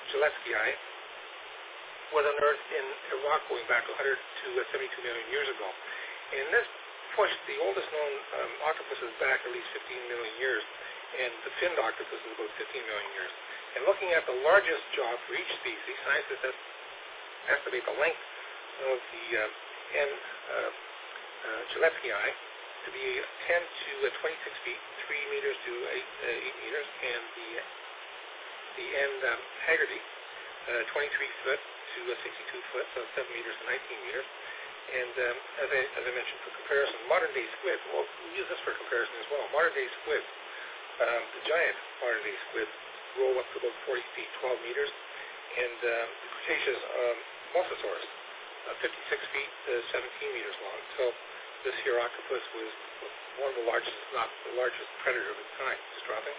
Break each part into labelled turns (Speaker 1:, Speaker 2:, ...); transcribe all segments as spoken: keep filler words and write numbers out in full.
Speaker 1: Gillespie was unearthed in a rock going back one hundred to seventy-two million years ago. And this pushed the oldest known um, octopuses back at least fifteen million years, and the finned octopus is about fifteen million years. And looking at the largest jaw for each species, scientists estimate the length of the uh, N. Uh, uh, Gillespie to be ten to twenty-six feet, three meters to eight, uh, eight meters, and the the N. Um, Haggerty, uh, twenty-three foot to uh, sixty-two foot, so seven meters to nineteen meters. And um, as, I, as I mentioned, for comparison, modern-day squid, well, we use this for comparison as well. Modern-day squids, um, the giant modern-day squids, grow up to about forty feet, twelve meters, and um, the Cretaceous um, Mosasaurus, uh, fifty-six feet, uh, seventeen meters long. So this here octopus was one of the largest, if not the largest predator of its kind. Just dropping.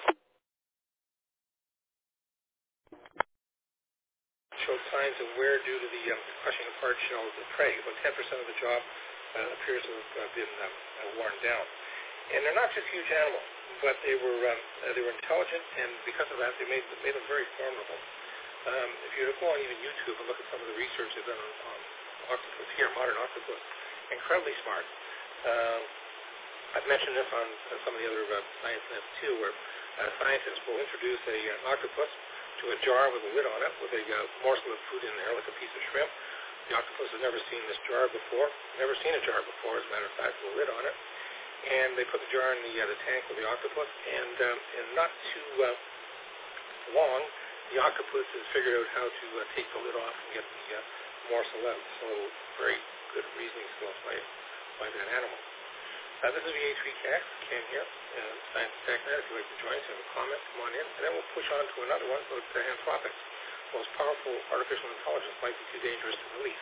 Speaker 1: Showed signs of wear due to the um, crushing of hard shells of prey. About ten percent of the jaw uh, appears to have uh, been um, uh, worn down. And they're not just huge animals, but they were um, uh, they were intelligent, and because of that, they made made them very formidable. Um, if you go on even YouTube and look at some of the research they've done on, on octopus here, modern octopus, incredibly smart. Um, I've mentioned this on uh, some of the other uh, science nets too, where uh, scientists will introduce a, uh, an octopus to a jar with a lid on it, with a uh, morsel of food in there, like a piece of shrimp. The octopus has never seen this jar before, never seen a jar before, as a matter of fact, with a lid on it. And they put the jar in the, uh, the tank with the octopus, and, um, and not too uh, long, the octopus has figured out how to uh, take the lid off and get the uh, morsel out. So very good reasoning skills by, by that animal. Uh, this is V H three K X, Ken here, uh, Science and TechNet. If you'd like to join us, have a comment, come on in. And then we'll push on to another one about uh, Anthropics. The most powerful artificial intelligence might be too dangerous to release.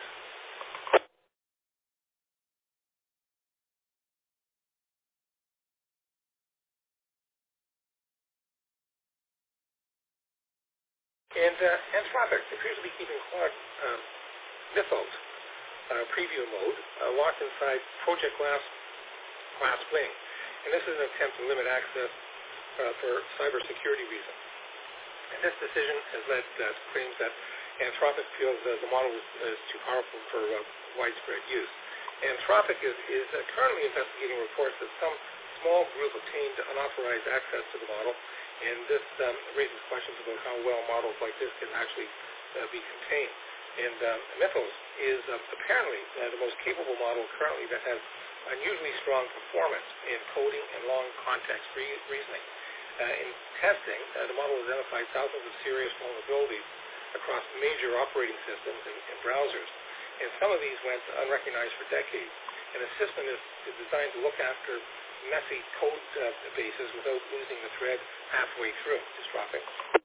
Speaker 1: And uh, Anthropics appears to be keeping Claude um, Mythos uh, preview mode uh, locked inside Project Glass Glass Wing. And this is an attempt to limit access uh, for cybersecurity reasons. And this decision has led uh, to claims that Anthropic feels uh, the model is, is too powerful for uh, widespread use. Anthropic is, is uh, currently investigating reports that some small group obtained unauthorized access to the model, and this um, raises questions about how well models like this can actually uh, be contained. And um, Mythos is uh, apparently uh, the most capable model currently that has unusually strong performance in coding and long context re- reasoning. Uh, in testing, uh, the model identified thousands of serious vulnerabilities across major operating systems and, and browsers. And some of these went unrecognized for decades. And the system is, is designed to look after messy code uh, bases without losing the thread halfway through. Just dropping.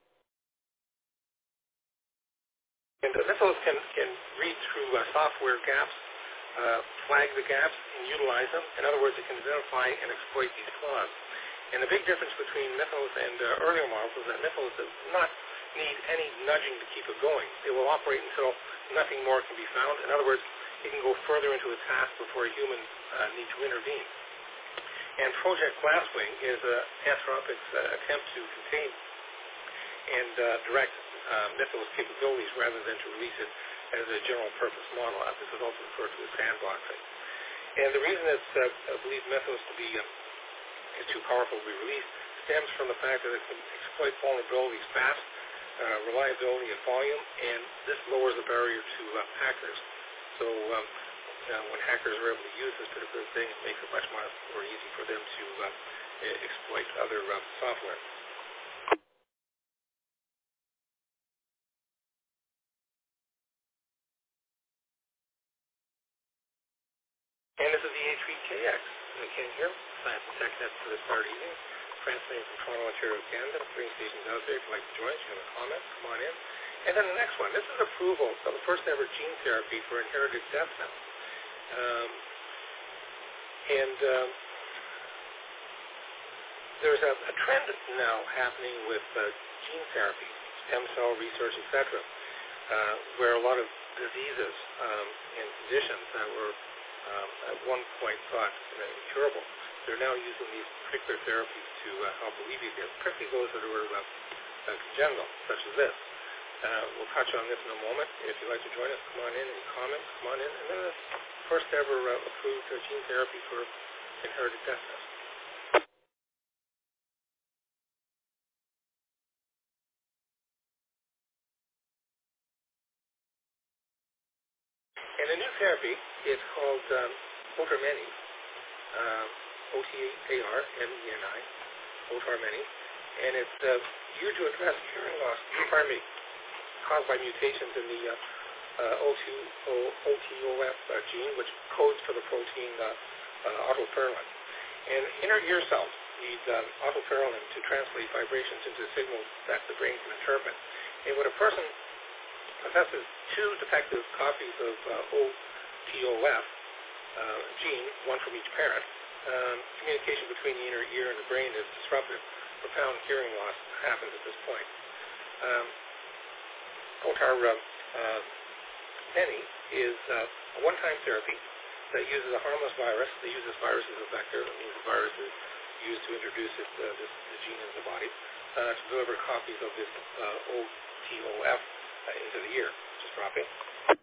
Speaker 1: And uh, Mythos can, can read through uh, software gaps, uh, flag the gaps, and utilize them. In other words, it can identify and exploit these flaws. And the big difference between Mythos and uh, earlier models is that Mythos does not need any nudging to keep it going. It will operate until nothing more can be found. In other words, it can go further into a task before humans uh, need to intervene. And Project Glasswing is uh, Anthropic's uh, attempt to contain and uh, direct uh, Mythos capabilities rather than to release it as a general-purpose model. Uh, this is also referred to as sandboxing. And the reason it's uh, I believe Mythos to be uh, is too powerful to be released stems from the fact that it can exploit vulnerabilities fast, uh, reliability, and volume, and this lowers the barrier to uh, hackers. So um, uh, when hackers are able to use this particular thing, it makes it much more, more easy for them to uh, exploit other uh, software. And this is the H three K X. Ken here, Science and TechNet for this Saturday evening. Translating from Toronto, Ontario, Canada. Three stations out there. If you'd like to join us, you have a comment, come on in. And then the next one. This is approval of the first ever gene therapy for inherited death cells. Um, and um, there's a, a trend now happening with uh, gene therapy, stem cell research, et cetera, uh, where a lot of diseases um, and conditions that were um, at one point thought uh, incurable, they're now using these particular therapies to uh, help alleviate them, particularly those that were uh, uh, congenital, such as this. Uh, we'll touch on this in a moment. If you'd like to join us, come on in. Any comments, come on in. And then the first ever uh, approved uh, gene therapy for inherited deafness. And the new therapy is called um, Otarmeni, um, O T A R M E N I, Otarmeni, and it's uh, used to address hearing loss, pardon me, caused by mutations in the uh, uh, O T O F uh, gene, which codes for the protein uh, uh, otoferlin. And inner ear cells need um, otoferlin to translate vibrations into signals that the brain can interpret. And when a person possesses two defective copies of uh, O T O F uh, gene, one from each parent, um, communication between the inner ear and the brain is disrupted. Profound hearing loss happens at this point. Um, Otar uh, uh, Meni is uh, a one-time therapy that uses a harmless virus. They use this virus as a vector. That means the virus is used to introduce it, uh, this, the gene into the body uh, to deliver copies of this uh, O T O F uh, into the ear. Just drop it.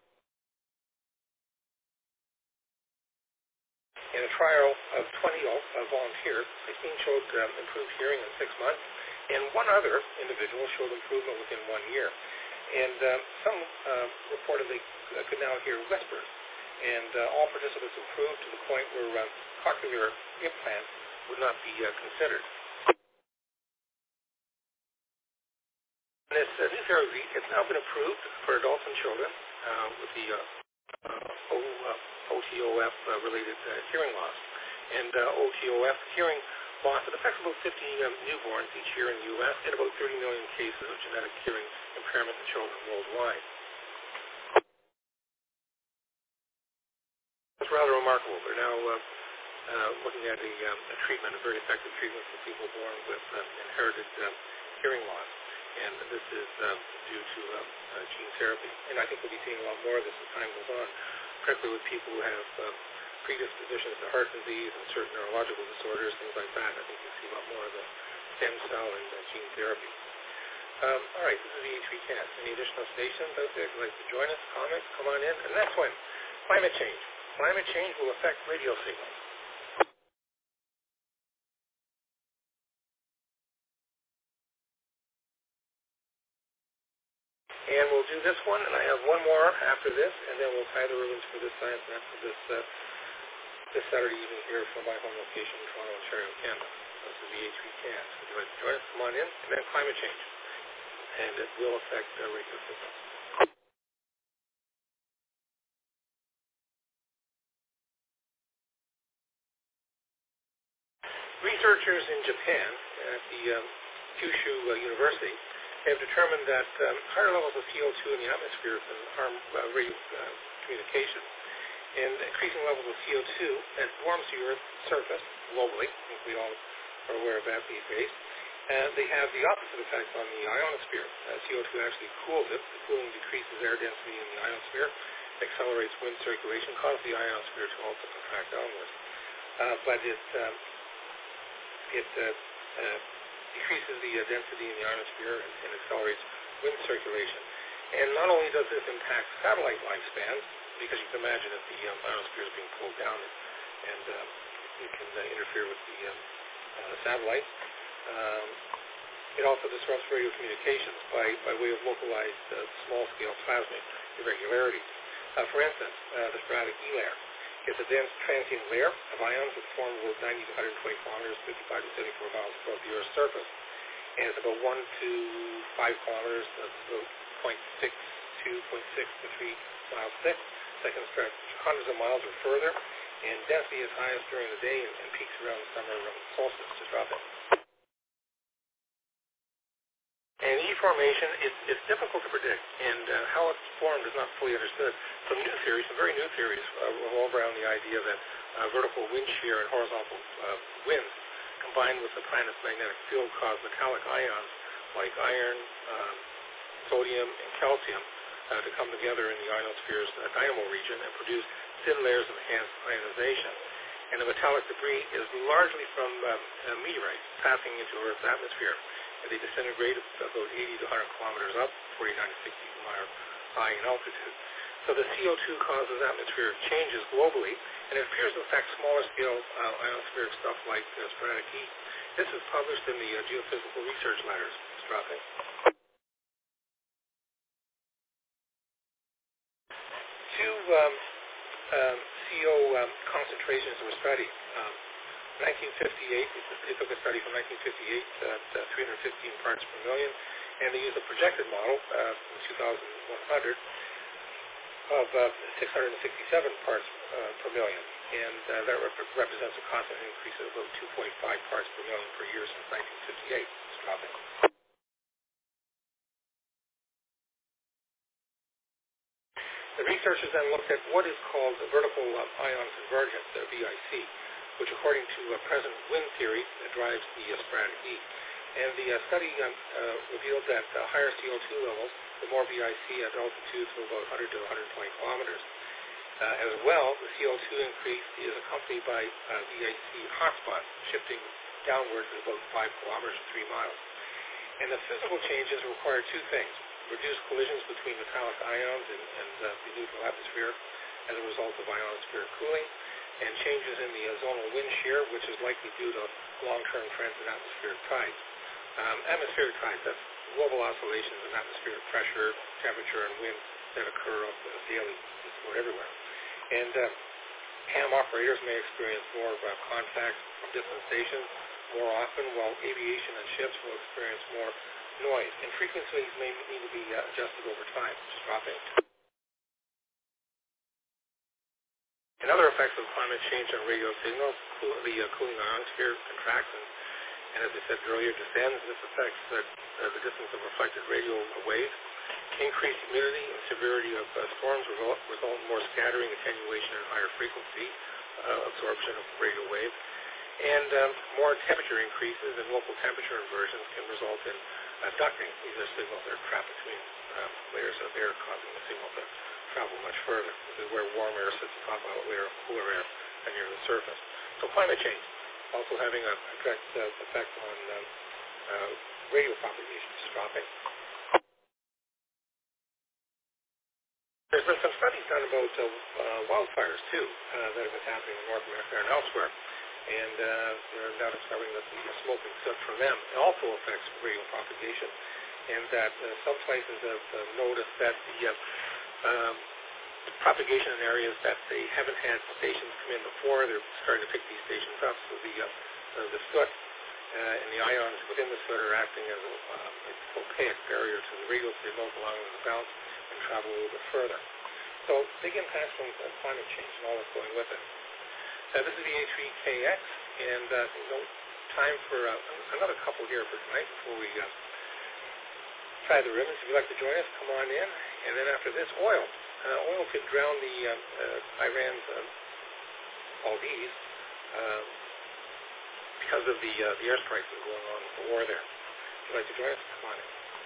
Speaker 1: In a trial of twenty uh, volunteers, sixteen showed um, improved hearing in six months, and one other individual showed improvement within one year. And um, some uh, reported they uh, could now hear whispers. And uh, all participants improved to the point where uh, cochlear implants would not be uh, considered. This uh, new therapy has now been approved for adults and children uh, with the uh, uh, o, uh, O T O F uh, related uh, hearing loss. And uh, O T O F hearing loss, it affects about fifty um, newborns each year in the U S and about thirty million cases of genetic hearing impairment in children worldwide. It's rather remarkable. They're now uh, uh, looking at a, um, a treatment, a very effective treatment for people born with uh, inherited uh, hearing loss. And this is uh, due to uh, uh, gene therapy. And I think we'll be seeing a lot more of this as time goes on, particularly with people who have uh, predispositions to heart disease and certain neurological disorders, things like that. I think you'll see a lot more of the stem cell and uh, gene therapy. Um, all right, this is the H V cast. Any additional stations out there if you'd like to join us, comment, come on in. And next one, climate change. Climate change will affect radio signals. And we'll do this one, and I have one more after this, and then we'll tie the ribbons for this science map for this, uh, this Saturday evening here from my home location in Toronto, Ontario, Canada. This is the H V cast. If you'd like to join us, come on in. And then climate change. And it will affect uh, radio signals. Researchers in Japan at the um, Kyushu uh, University have determined that um, higher levels of C O two in the atmosphere can harm uh, radio uh, communication. And increasing levels of C O two that warms the Earth's surface globally, I think we all are aware of that these days, and they have the opposite effect on the ionosphere. Uh, C O two actually cools it. The cooling decreases air density in the ionosphere, accelerates wind circulation, causes the ionosphere to also contract downwards. Uh, but it um, it uh, uh, decreases the uh, density in the ionosphere and, and accelerates wind circulation. And not only does this impact satellite lifespans, because you can imagine if the um, ionosphere is being pulled down and, and um, it can uh, interfere with the um, uh, satellite. Um, it also disrupts radio communications by, by way of localized uh, small-scale plasmic irregularities. Uh, for instance, uh, the sporadic E layer. It's a dense transient layer of ions that form about ninety to one hundred twenty kilometers, fifty-five to seventy-four miles above the Earth's surface. And it's about one to five kilometers, that's about zero point six two, zero point six to three miles thick. That can stretch hundreds of miles or further. And density is highest during the day and, and peaks around the summer solstice. Just drop it. And E formation, it, it's difficult to predict, and uh, how it's formed is not fully understood. Some new theories, some very new theories, uh, revolve around the idea that uh, vertical wind shear and horizontal uh, winds combined with the planet's magnetic field cause metallic ions like iron, um, sodium, and calcium uh, to come together in the ionosphere's uh, dynamo region and produce thin layers of enhanced ionization. And the metallic debris is largely from um, uh, meteorites passing into Earth's atmosphere. and they disintegrate about eighty to one hundred kilometers up, forty-nine to sixty kilometers high in altitude. So the C O two causes atmospheric changes globally, and it appears to affect smaller scale uh, ionospheric stuff like uh, sporadic heat. This is published in the uh, Geophysical Research Letters. Mister Rothman. Two um, um, C O um, concentrations were studied. Um, nineteen fifty-eight, they took a study from nineteen fifty-eight at uh, three hundred fifteen parts per million, and they used a projected model uh, from two thousand one hundred of uh, six hundred sixty-seven parts uh, per million, and uh, that rep- represents a constant increase of about two point five parts per million per year since nineteen fifty-eight. It's dropping. The researchers then looked at what is called the vertical um, ion convergence, the V I C, which according to uh, present wind theory uh, drives the uh, sporadic heat. And the uh, study um, uh, revealed that uh, higher C O two levels, the more V I C at altitudes of about one hundred to one hundred twenty kilometers. Uh, as well, the C O two increase is accompanied by uh, V I C hotspots shifting downwards at about five kilometers or three miles. And the physical changes require two things: reduce collisions between metallic ions and, and uh, the neutral atmosphere as a result of ionospheric cooling, and changes in the uh, zonal wind shear, which is likely due to long-term trends in atmospheric tides. Um, atmospheric tides, that's global oscillations in atmospheric pressure, temperature, and wind that occur uh, daily just about everywhere. And uh, ham operators may experience more uh, contact from distant stations more often, while aviation and ships will experience more noise, and frequencies may need to be uh, adjusted over time, just dropping. And other effects of climate change on radio signals, cool, the uh, cooling ionosphere contracts, and, and as I said earlier, descends. This affects the, uh, the distance of reflected radio waves. Increased humidity and severity of uh, storms result, result in more scattering, attenuation, and higher frequency uh, absorption of radio waves. And um, more temperature increases and local temperature inversions can result in uh, ducting. These are signals that are trapped between um, layers of air, causing the signal to travel much further. This is where warm air sits atop a layer of cooler air and near the surface. So climate change also having a direct uh, effect on um, uh, radio propagation, just dropping. There's been some studies done about uh, uh, wildfires, too, uh, that have been happening in North America and elsewhere. And uh, they're now discovering that the smoke and soot from them also affects radio propagation, and that uh, some places have uh, noticed that the uh, um, propagation in areas that they haven't had stations come in before, they're starting to pick these stations up, so the, uh, uh, the soot uh, and the ions within the soot are acting as a uh, opaque barrier to the radio signals, allowing them to bounce and travel a little bit further. So big impacts from uh, climate change and all that's going with it. Uh, this is the A three K X, and uh, no time for uh, another couple here for tonight before we uh, tie the ribbons. If you'd like to join us, come on in. And then after this, oil. Uh, oil could drown the uh, uh, Iran's uh, Maldives uh, because of the uh, the airstrikes that are going on with the war there. If you'd like to join us, come on in.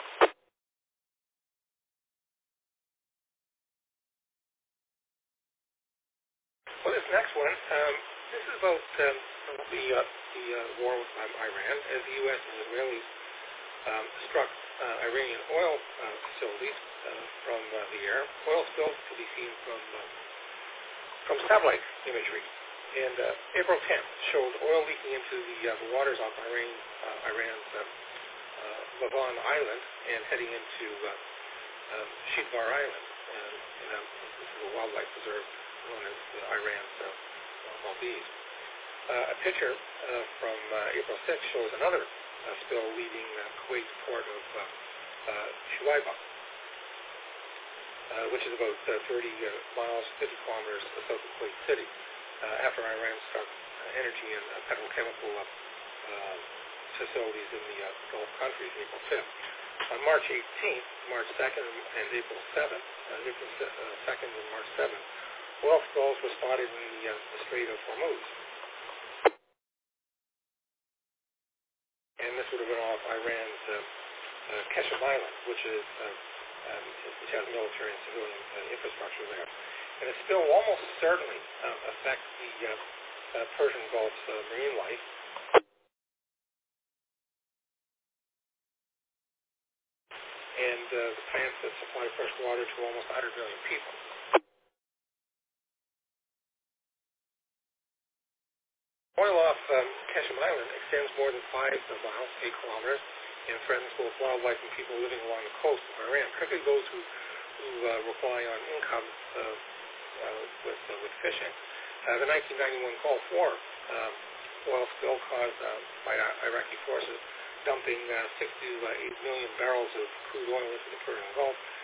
Speaker 1: Well, this next one, um, this is about um, the uh, the uh, war with um, Iran, as the U S and Israelis um, struck uh, Iranian oil uh, facilities uh, from uh, the air. Oil spills to be seen from uh, from satellite imagery. And uh, April tenth showed oil leaking into the, uh, the waters off Iran, uh, Iran's uh, uh, Lavon Island and heading into uh, um, Shidbar Island. And, and um, this is a wildlife preserve known as uh, Iran's uh, Maldives. Uh, a picture uh, from uh, April sixth shows another uh, spill leaving uh, Kuwait's port of uh, uh, Shuaibah, uh, which is about uh, thirty uh, miles, fifty kilometers south of Kuwait City, uh, after Iran struck uh, energy and uh, petrochemical uh, uh, facilities in the uh, Gulf countries April fifth. On March eighteenth, March second, and April seventh, uh, April second and March seventh, oil spills were spotted in the, uh, the Strait of Hormuz. And this would have been off Iran's uh, uh, Keshem Island, which is uh, um, which has military and civilian uh, infrastructure there. And the spill will almost certainly uh, affect the uh, uh, Persian Gulf's uh, marine life. uh, the plants that supply fresh water to almost one hundred million people. Oil off um, Ketchum Island extends more than five miles, eight kilometers, and threatens both wildlife and people living along the coast of Iran, particularly those who, who uh, rely on income uh, uh, with, uh, with fishing. Uh, the nineteen ninety-one Gulf War um, oil spill caused uh, by Iraqi forces dumping uh, six to eight million barrels of crude oil into the Persian Gulf